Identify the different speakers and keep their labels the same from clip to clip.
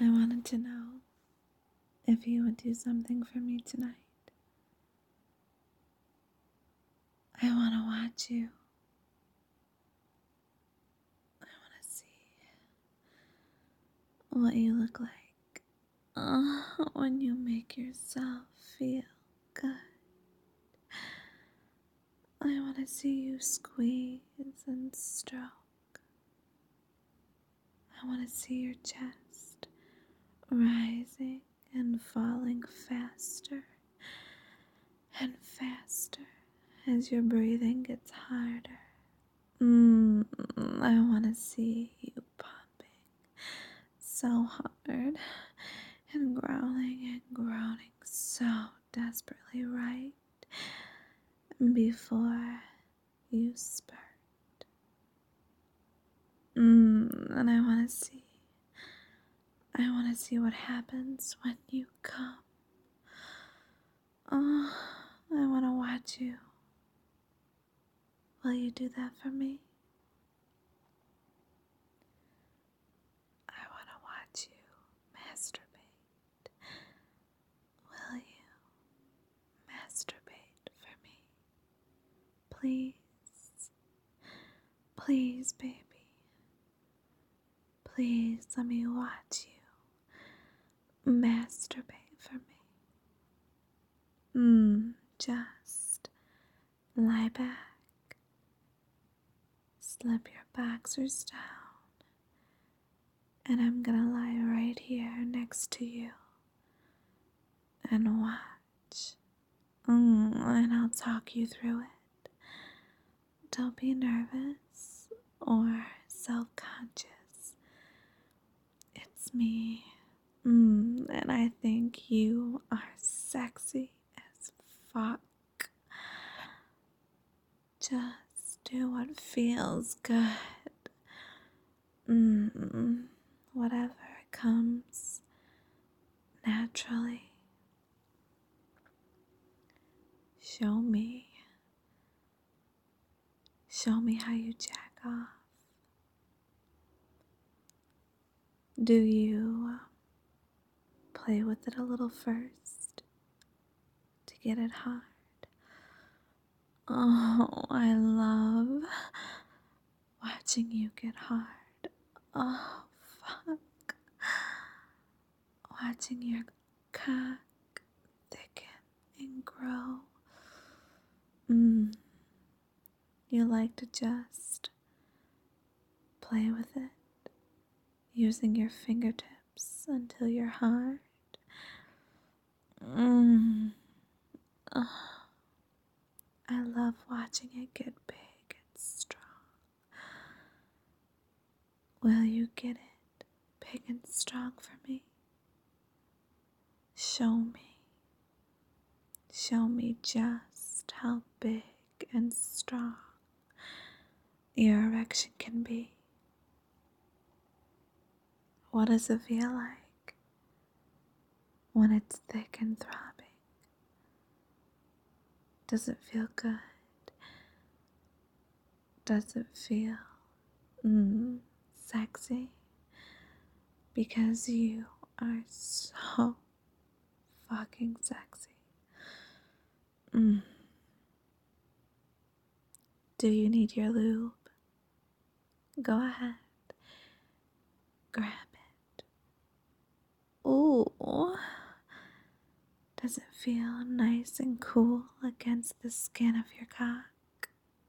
Speaker 1: I wanted to know if you would do something for me tonight. I want to watch you. I want to see what you look like when you make yourself feel good. I want to see you squeeze and stroke. I want to see your chest rising and falling faster and faster as your breathing gets harder. I want to see you pumping so hard and growling and groaning so desperately right before you spurt. And I want to see what happens when you come. Oh, I want to watch you. Will you do that for me? I want to watch you masturbate. Will you masturbate for me? Please. Please, baby. Please let me watch you masturbate for me. Just lie back. Slip your boxers down. And I'm gonna lie right here next to you and watch. And I'll talk you through it. Don't be nervous or self-conscious. It's me. And I think you are sexy as fuck. Just do what feels good. Whatever comes naturally. Show me how you jack off. Do you play with it a little first to get it hard? Oh, I love watching you get hard. Oh, fuck. Watching your cock thicken and grow. You like to just play with it, using your fingertips until you're hard. I love watching it get big and strong. Will you get it big and strong for me? Show me. Show me just how big and strong your erection can be. What does it feel like when it's thick and throbbing? Does it feel good? Does it feel sexy? Because you are so fucking sexy. Do you need your lube? Go ahead. Grab it. Ooh. Does it feel nice and cool against the skin of your cock?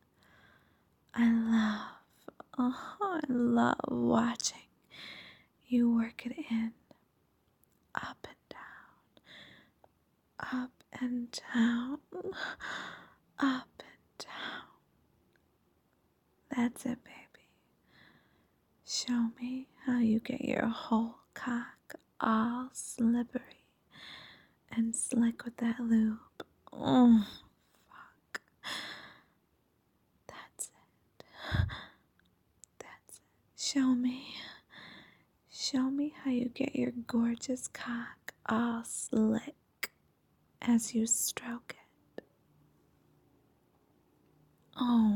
Speaker 1: I love watching you work it in. Up and down. Up and down. Up and down. That's it, baby. Show me how you get your whole cock all slippery and slick with that lube. Oh, fuck. That's it. That's it. Show me how you get your gorgeous cock all slick as you stroke it. Oh,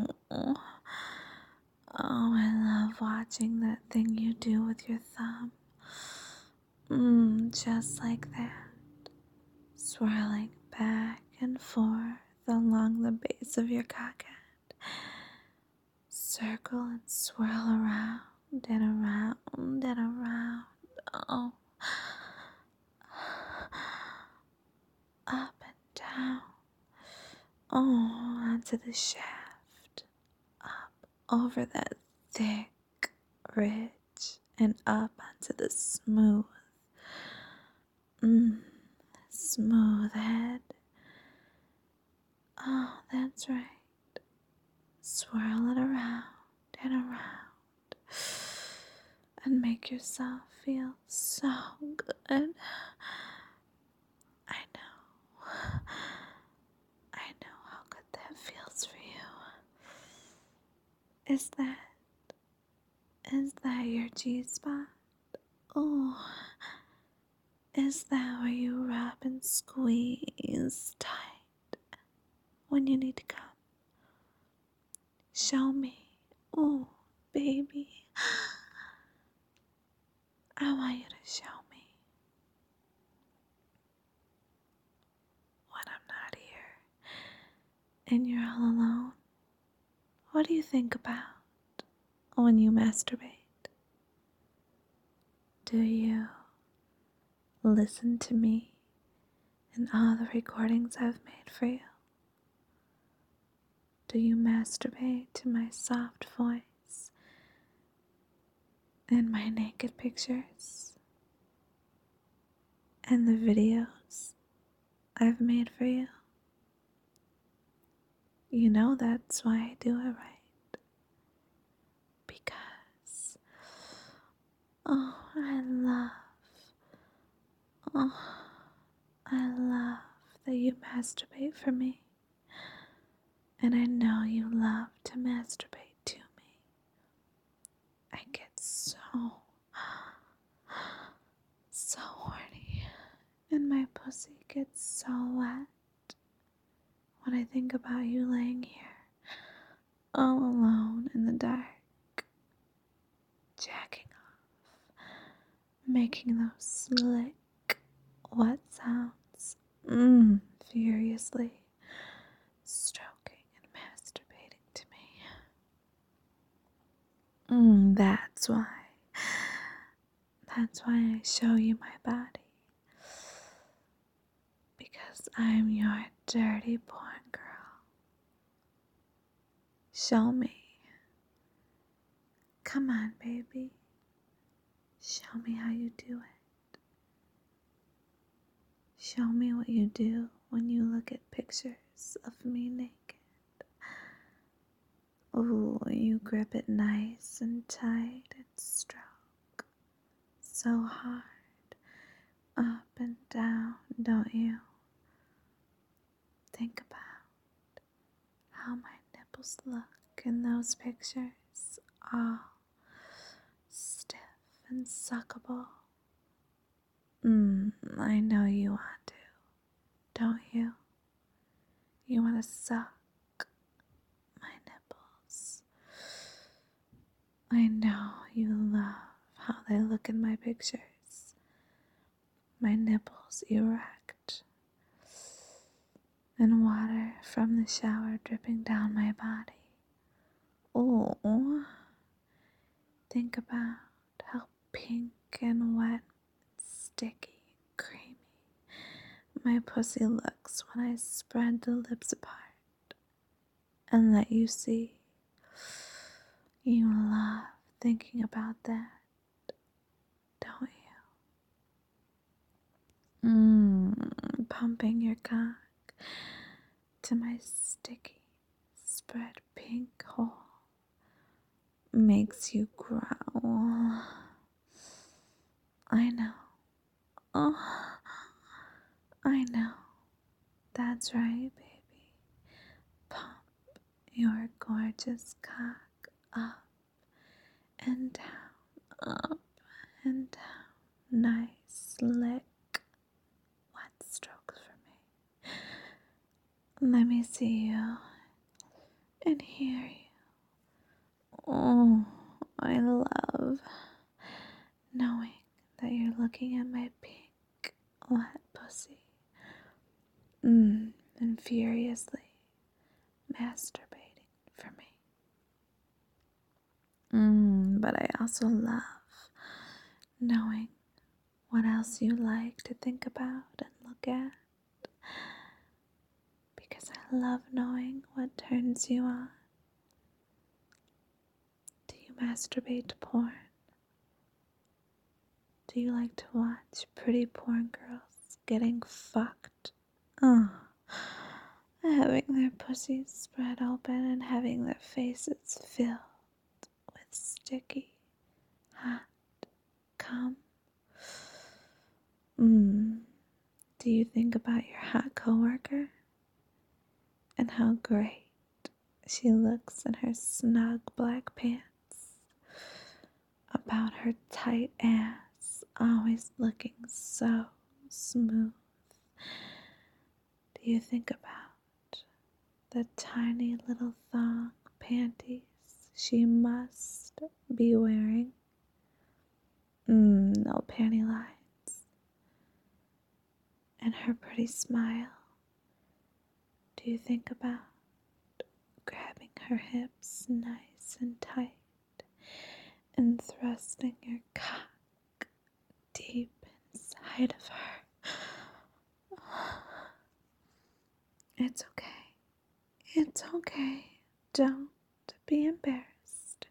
Speaker 1: I love watching that thing you do with your thumb. Just like that. Swirling back and forth along the base of your cockhead. Circle and swirl around and around and around. Oh. Up and down. Oh, onto the shaft. Up over that thick ridge and up onto the smooth head. Oh, that's right. Swirl it around and around and make yourself feel so good. I know. I know how good that feels for you. Is that your G-spot? Oh, is that where you rub and squeeze tight when you need to come? Show me. Oh, baby. I want you to show me when I'm not here and you're all alone. What do you think about when you masturbate? Do you listen to me and all the recordings I've made for you? Do you masturbate to my soft voice and my naked pictures and the videos I've made for you? You know that's why I do it right. Because, oh, I love that you masturbate for me. And I know you love to masturbate to me. I get so horny. And my pussy gets so wet when I think about you laying here all alone in the dark, jacking off, making those slick, wet sounds, furiously stroking and masturbating to me. That's why. That's why I show you my body. Because I'm your dirty porn girl. Show me. Come on, baby. Show me how you do it. Show me what you do when you look at pictures of me naked. Ooh, you grip it nice and tight and stroke so hard up and down, don't you? Think about how my nipples look in those pictures, all stiff and suckable. I know you want to, don't you? You want to suck my nipples. I know you love how they look in my pictures. My nipples erect and water from the shower dripping down my body. Oh, think about how pink and wet, sticky, creamy my pussy looks when I spread the lips apart and let you see. You love thinking about that, don't you? Pumping your cock to my sticky, spread pink hole makes you growl. I know. Oh, I know. That's right, baby. Pump your gorgeous cock up and down, up and down. Nice, slick, wet strokes for me. Let me see you and hear you. Oh, I love knowing that you're looking at my pink, wet pussy. And furiously masturbating for me. But I also love knowing what else you like to think about and look at. Because I love knowing what turns you on. Do you masturbate to porn? Do you like to watch pretty porn girls getting fucked? Having their pussies spread open and having their faces filled with sticky, hot cum. Do you think about your hot coworker and how great she looks in her snug black pants? About her tight ass always looking so smooth? Do you think about the tiny little thong panties she must be wearing? No panty lines. And her pretty smile. Do you think about grabbing her hips nice and tight and thrusting your cock deep inside of her? It's okay. It's okay. Don't be embarrassed.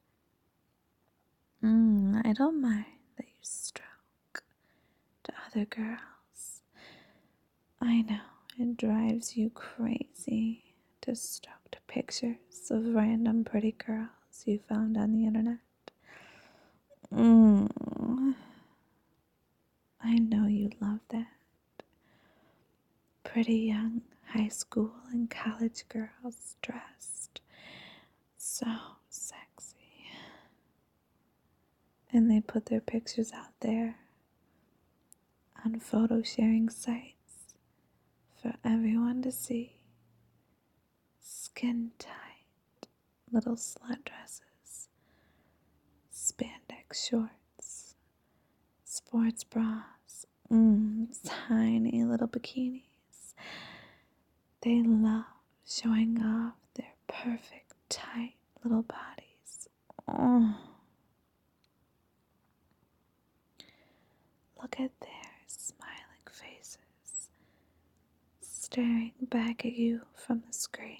Speaker 1: I don't mind that you stroke to other girls. I know it drives you crazy to stroke to pictures of random pretty girls you found on the internet. I know you love that. Pretty young high school and college girls dressed so sexy. And they put their pictures out there on photo sharing sites for everyone to see. Skin tight little slut dresses, spandex shorts, sports bras, tiny little bikinis. They love showing off their perfect tight little bodies. Look at their smiling faces, staring back at you from the screen.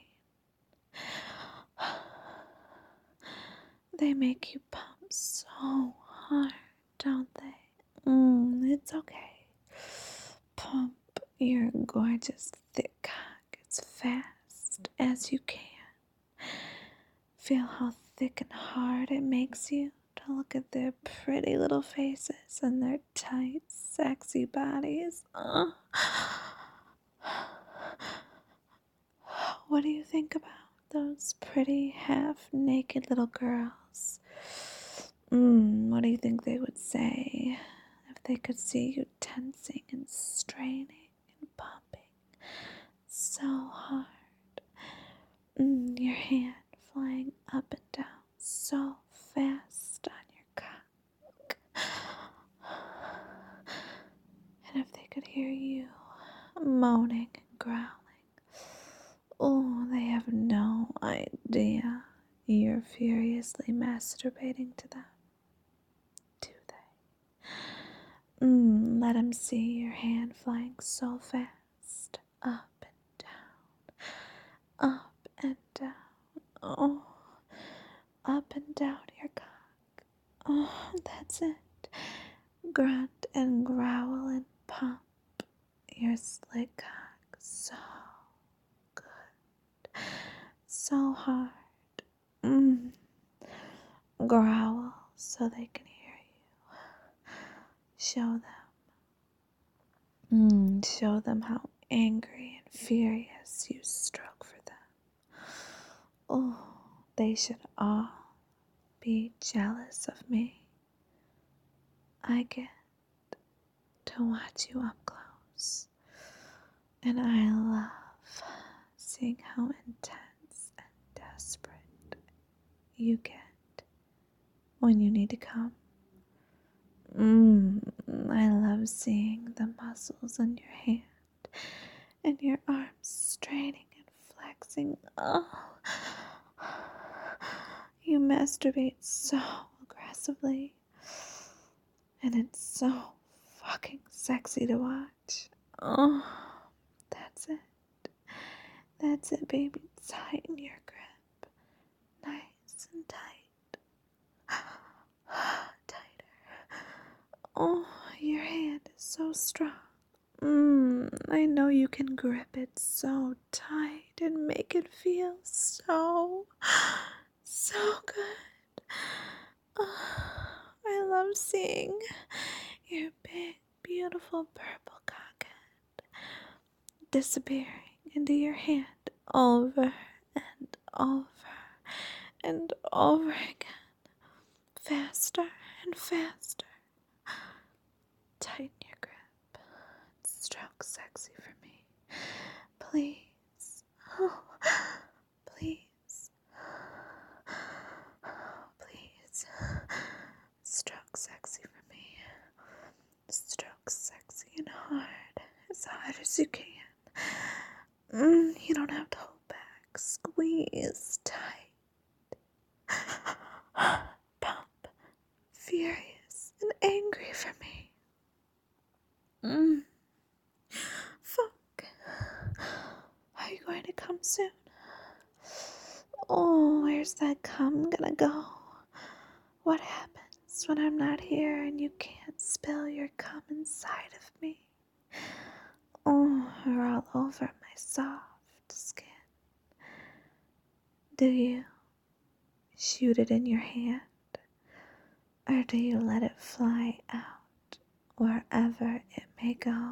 Speaker 1: They make you pump so hard, don't they? It's okay. Pump your gorgeous thick cock as fast as you can. Feel how thick and hard it makes you to look at their pretty little faces and their tight, sexy bodies. What do you think about those pretty half-naked little girls? What do you think they would say if they could see you tensing and straining and pumping so hard? Your hand flying up and down so fast on your cock. And if they could hear you moaning and growling, they have no idea you're furiously masturbating to them, do they? Let them see your hand flying so fast, up and down, up and down. Up and down your cock. That's it. Grunt and growl and pump your slick cock so good, so hard. Growl so they can hear you. Show them how angry and furious you stroke for them. They should all be jealous of me. I get to watch you up close, and I love seeing how intense and desperate you get when you need to come. love seeing the muscles in your hand and your arms straining and flexing. Oh, you masturbate so aggressively, and it's so fucking sexy to watch. Oh, that's it. That's it, baby. Tighten your grip. Nice and tight. Tighter. Oh, your hand is so strong. I know you can grip it so tight and make it feel so good. I love seeing your big, beautiful purple cockhead disappearing into your hand over and over and over again, faster and faster. Tighten your grip. Stroke sexy for me. Please. Oh, please. Please. Stroke sexy for me. Stroke sexy and hard. As hard as you can. You don't have to hold back. Squeeze tight. Pump. Furious and angry for me. Fuck. Are you going to come soon? Oh, where's that cum gonna go? What happens when I'm not here and you can't spill your cum inside of me? Oh, or all over my soft skin. Do you shoot it in your hand? Or do you let it fly out wherever it may go?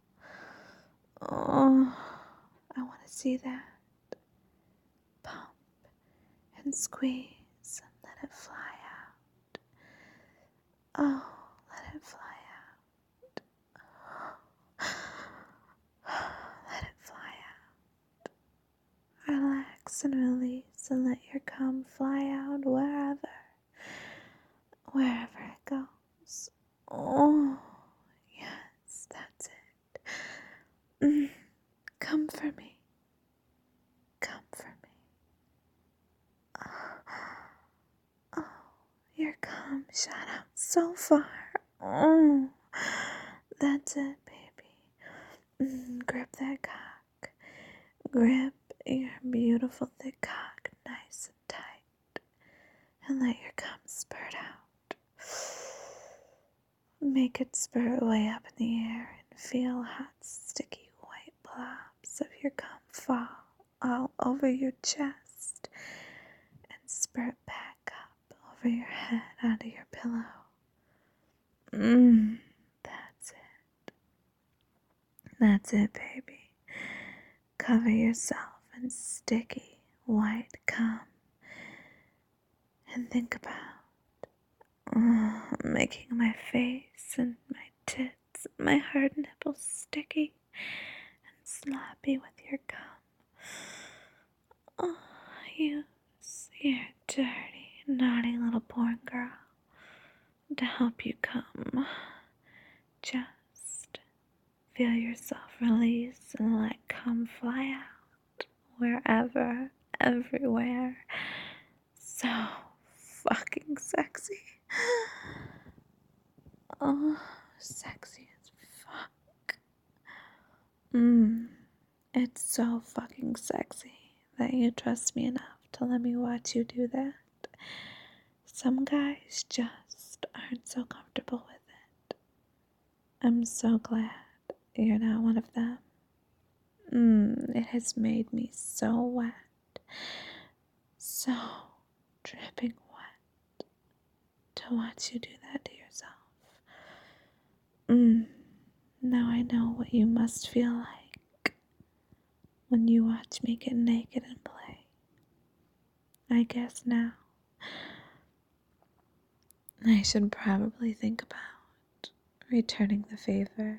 Speaker 1: Oh, I want to see that. Pump and squeeze and let it fly out. Oh, let it fly out. Let it fly out. Relax and release and let your cum fly out wherever it goes. Oh, yes, that's it. Come for me. Come for me. Oh, your cum shot out so far. Oh, that's it, baby. Grip that cock. Grip your beautiful thick cock nice and tight. And let your cum spurt out. Make it spurt way up in the air and feel hot, sticky white blobs of your cum fall all over your chest and spurt back up over your head onto your pillow. That's it. That's it, baby. Cover yourself in sticky white cum and think about making my face and my tits, my hard nipples sticky and sloppy with your cum. Oh, use your dirty, naughty little porn girl to help you come. Just feel yourself release and let cum fly out wherever, everywhere. So fucking sexy. Oh, sexy as fuck. It's so fucking sexy that you trust me enough to let me watch you do that. Some guys just aren't so comfortable with it. I'm so glad you're not one of them. It has made me so wet. So dripping wet to watch you do that to yourself. Now I know what you must feel like when you watch me get naked and play. I guess now I should probably think about returning the favor.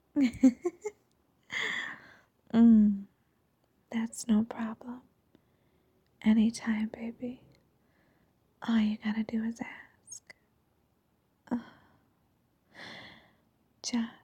Speaker 1: That's no problem. Anytime, baby. All you gotta do is ask. Just